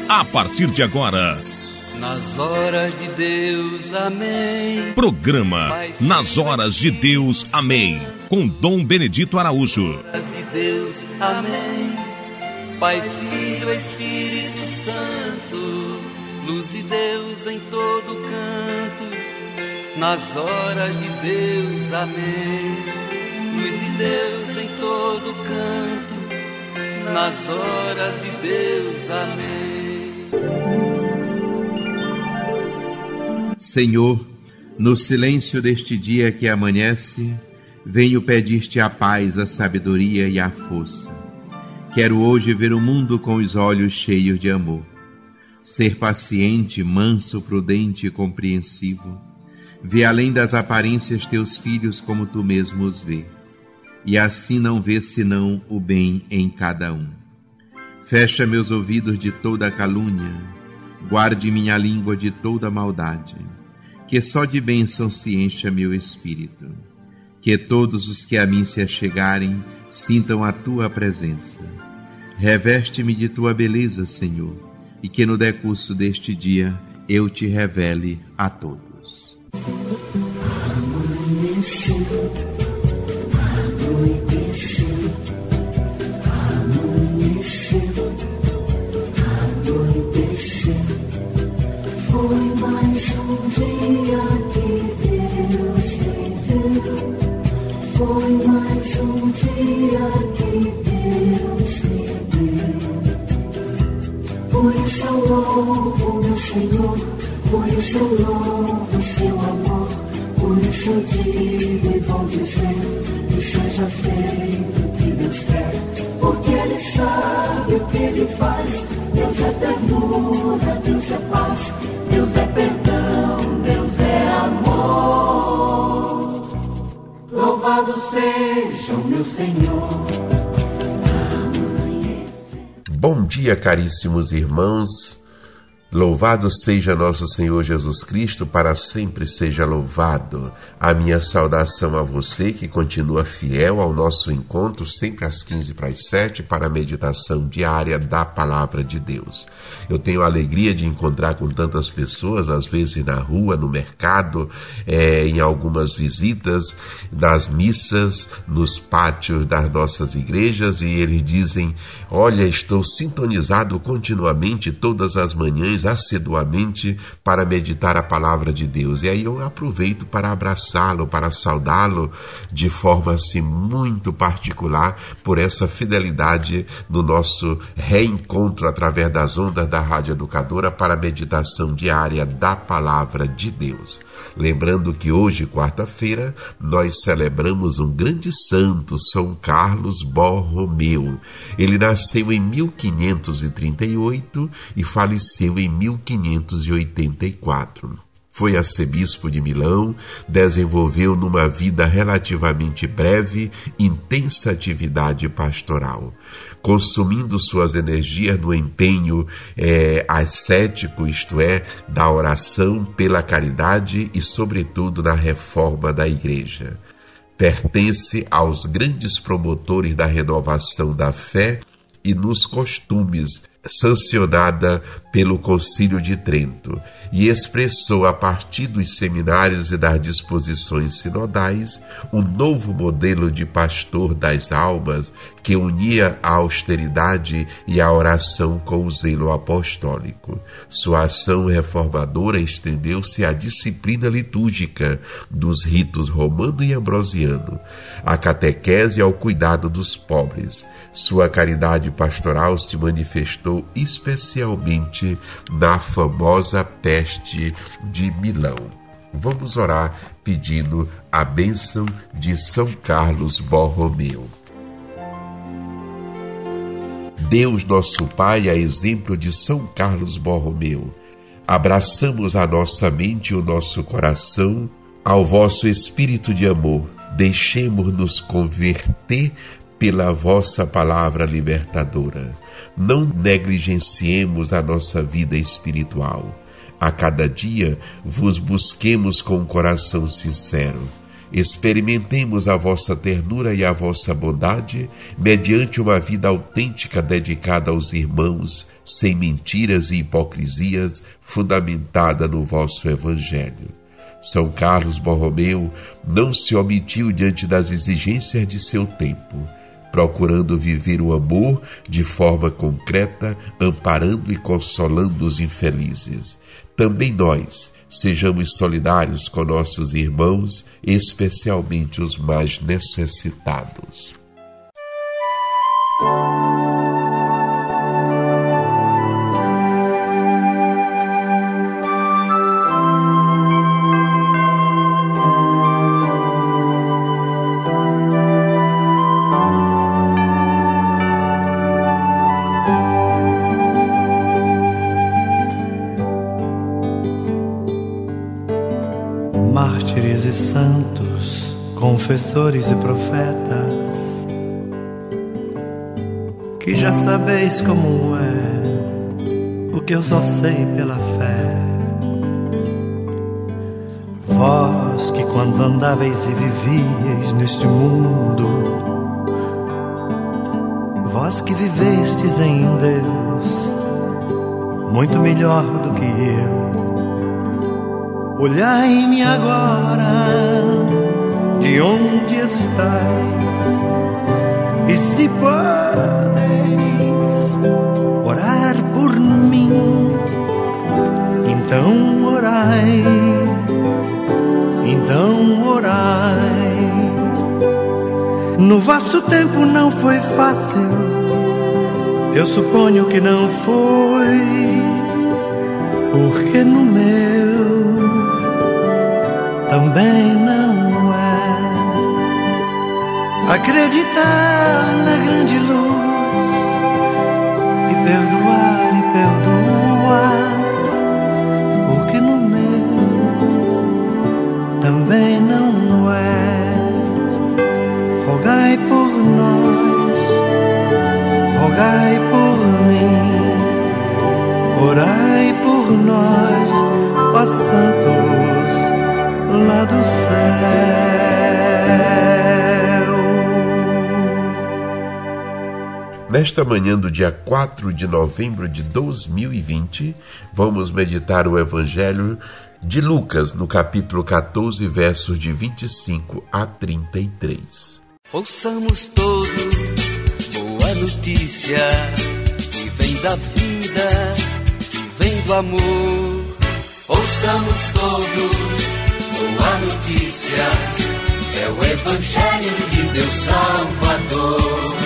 A partir de agora, nas horas de Deus, amém. Programa Nas Horas de Deus, amém. Com Dom Benedito Araújo. Nas horas de Deus, amém. Pai, Filho, Espírito Santo, luz de Deus em todo canto. Nas horas de Deus, amém. Luz de Deus em todo canto. Nas horas de Deus, amém. Senhor, no silêncio deste dia que amanhece, venho pedir-te a paz, a sabedoria e a força. Quero hoje ver o mundo com os olhos cheios de amor. Ser paciente, manso, prudente e compreensivo. Ver além das aparências teus filhos como tu mesmo os vê. E assim não ver senão o bem em cada um. Fecha meus ouvidos de toda calúnia. Guarde minha língua de toda maldade. Que só de bênção se encha meu espírito. Que todos os que a mim se achegarem sintam a tua presença. Reveste-me de tua beleza, Senhor, e que no decurso deste dia eu te revele a todos. Amanheceu, anoiteceu, amanheceu, anoiteceu. Foi mais um dia que Deus me deu. Foi mais um dia que Deus me deu. Por isso eu louvo meu Senhor, por isso eu louvo seu amor. Por isso eu digo e vou dizer que seja feito o que Deus quer, porque Ele sabe o que Ele faz. Deus é ternura, Deus é paz, Deus é perdão, Deus é amor. Louvado seja o meu Senhor. Bom dia, caríssimos irmãos. Louvado seja nosso Senhor Jesus Cristo, para sempre seja louvado. A minha saudação a você que continua fiel ao nosso encontro, sempre às 6:45, para a meditação diária da Palavra de Deus. Eu tenho a alegria de encontrar com tantas pessoas, às vezes na rua, no mercado, em algumas visitas, nas missas, nos pátios das nossas igrejas, e eles dizem: olha, estou sintonizado continuamente todas as manhãs, assiduamente, para meditar a palavra de Deus. E aí eu aproveito para abraçá-lo, para saudá-lo de forma assim muito particular por essa fidelidade no nosso reencontro através das ondas da Rádio Educadora para a meditação diária da palavra de Deus. Lembrando que hoje, quarta-feira, nós celebramos um grande santo, São Carlos Borromeu. Ele nasceu em 1538 e faleceu em 1584. Foi arcebispo de Milão, desenvolveu numa vida relativamente breve intensa atividade pastoral, consumindo suas energias no empenho ascético, isto é, da oração pela caridade e, sobretudo, na reforma da Igreja. Pertence aos grandes promotores da renovação da fé e nos costumes, sancionada pelo Concílio de Trento, e expressou a partir dos seminários e das disposições sinodais um novo modelo de pastor das almas que unia a austeridade e a oração com o zelo apostólico. Sua ação reformadora estendeu-se à disciplina litúrgica dos ritos romano e ambrosiano, à catequese e ao cuidado dos pobres. Sua caridade pastoral se manifestou especialmente na famosa peste de Milão. Vamos orar pedindo a bênção de São Carlos Borromeu. Deus nosso Pai, a exemplo de São Carlos Borromeu, abraçamos a nossa mente e o nosso coração ao vosso espírito de amor. Deixemo-nos converter pela vossa palavra libertadora. Não negligenciemos a nossa vida espiritual. A cada dia vos busquemos com um coração sincero. Experimentemos a vossa ternura e a vossa bondade, mediante uma vida autêntica dedicada aos irmãos, sem mentiras e hipocrisias, fundamentada no vosso Evangelho. São Carlos Borromeu não se omitiu diante das exigências de seu tempo, procurando viver o amor de forma concreta, amparando e consolando os infelizes. Também nós, sejamos solidários com nossos irmãos, especialmente os mais necessitados. Mártires e santos, confessores e profetas, que já sabeis como é o que eu só sei pela fé. Vós que quando andáveis e vivíeis neste mundo, vós que vivestes em Deus muito melhor do que eu, olhai-me agora de onde estáis, e se podeis orar por mim, então orai, então orai. No vosso tempo não foi fácil, eu suponho que não foi, porque no meu também não é. Acreditar na grande luz e perdoar e perdoar, porque no meu também não é. Rogai por nós, rogai por mim, orai por nós, ó santos lá do céu. Nesta manhã do dia 4 de novembro de 2020, vamos meditar o Evangelho de Lucas, no capítulo 14, versos de 25 a 33. Ouçamos todos boa notícia, que vem da vida, que vem do amor. Ouçamos todos boa notícia, é o Evangelho de Deus Salvador.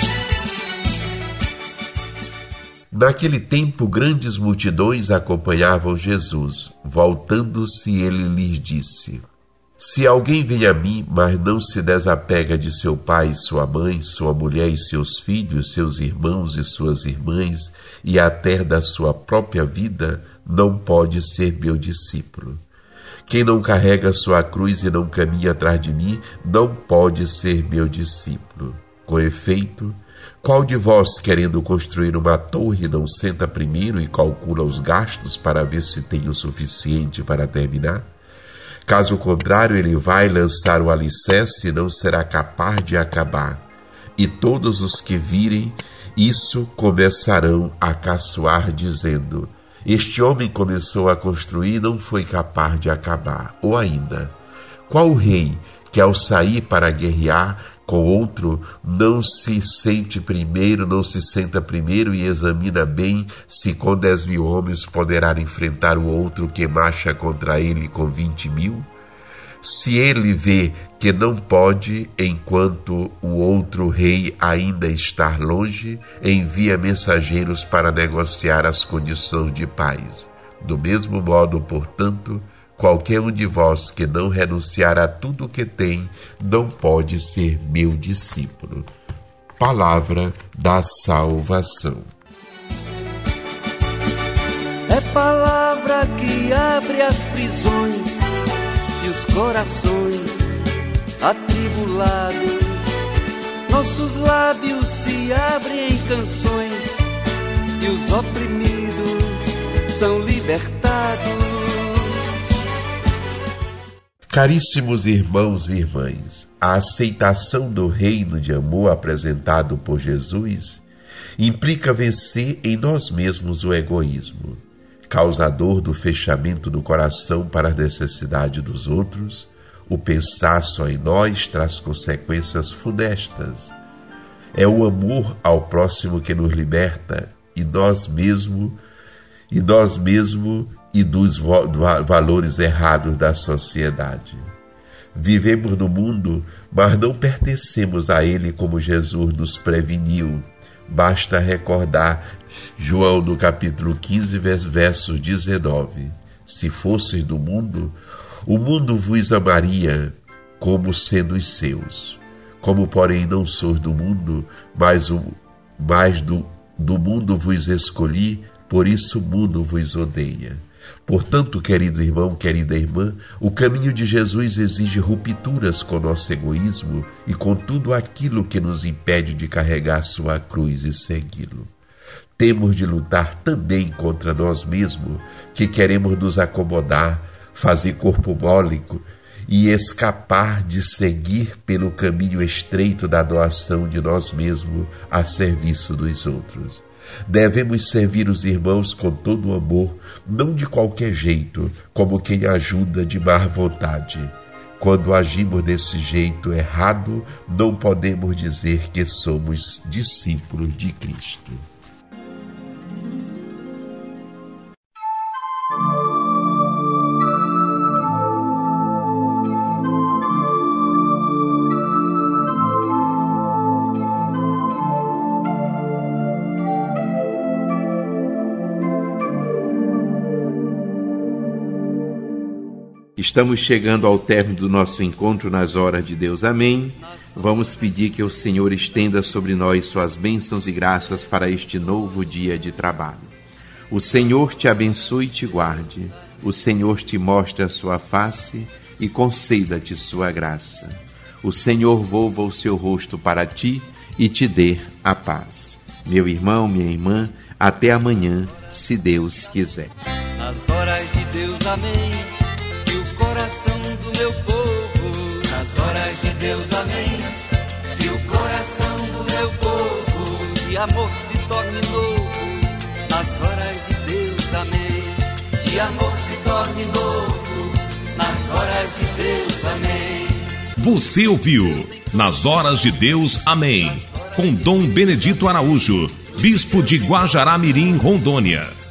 Naquele tempo, grandes multidões acompanhavam Jesus. Voltando-se, ele lhes disse: Se alguém vem a mim, mas não se desapega de seu pai e sua mãe, sua mulher e seus filhos, seus irmãos e suas irmãs, e até da sua própria vida, não pode ser meu discípulo. Quem não carrega sua cruz e não caminha atrás de mim, não pode ser meu discípulo. Com efeito, qual de vós, querendo construir uma torre, não senta primeiro e calcula os gastos para ver se tem o suficiente para terminar? Caso contrário, ele vai lançar o alicerce e não será capaz de acabar. E todos os que virem isso começarão a caçoar, dizendo: Este homem começou a construir e não foi capaz de acabar. Ou ainda, qual rei que ao sair para guerrear com outro não se senta primeiro e examina bem se com 10.000 homens poderá enfrentar o outro que marcha contra ele com 20.000? Se ele vê que não pode, enquanto o outro rei ainda está longe, envia mensageiros para negociar as condições de paz. Do mesmo modo, portanto, qualquer um de vós que não renunciar a tudo o que tem, não pode ser meu discípulo. Palavra da salvação. É palavra que abre as prisões e os corações atribulados. Nossos lábios se abrem em canções e os oprimidos são libertados. Caríssimos irmãos e irmãs, a aceitação do reino de amor apresentado por Jesus implica vencer em nós mesmos o egoísmo, causador do fechamento do coração para a necessidade dos outros. O pensar só em nós traz consequências funestas. É o amor ao próximo que nos liberta e nós mesmos e dos valores errados da sociedade. Vivemos no mundo, mas não pertencemos a ele, como Jesus nos preveniu. Basta recordar João no capítulo 15, verso 19. Se fosseis do mundo, o mundo vos amaria como sendo os seus. Como, porém, não sois do mundo, mas do mundo vos escolhi, por isso o mundo vos odeia. Portanto, querido irmão, querida irmã, o caminho de Jesus exige rupturas com nosso egoísmo e com tudo aquilo que nos impede de carregar sua cruz e segui-lo. Temos de lutar também contra nós mesmos, que queremos nos acomodar, fazer corpo mole e escapar de seguir pelo caminho estreito da doação de nós mesmos a serviço dos outros. Devemos servir os irmãos com todo o amor, não de qualquer jeito, como quem ajuda de má vontade. Quando agimos desse jeito errado, não podemos dizer que somos discípulos de Cristo. Estamos chegando ao término do nosso encontro nas horas de Deus. Amém. Vamos pedir que o Senhor estenda sobre nós suas bênçãos e graças para este novo dia de trabalho. O Senhor te abençoe e te guarde. O Senhor te mostre a sua face e conceda-te sua graça. O Senhor volva o seu rosto para ti e te dê a paz. Meu irmão, minha irmã, até amanhã, se Deus quiser. Nas horas de Deus, amém. Coração do meu povo, nas horas de Deus, amém. Que o coração do meu povo de amor se torne novo, nas horas de Deus, amém. De amor se torne novo, nas horas de Deus, amém. Você ouviu Nas Horas de Deus, amém, com Dom Benedito Araújo, bispo de Guajará-Mirim, Rondônia.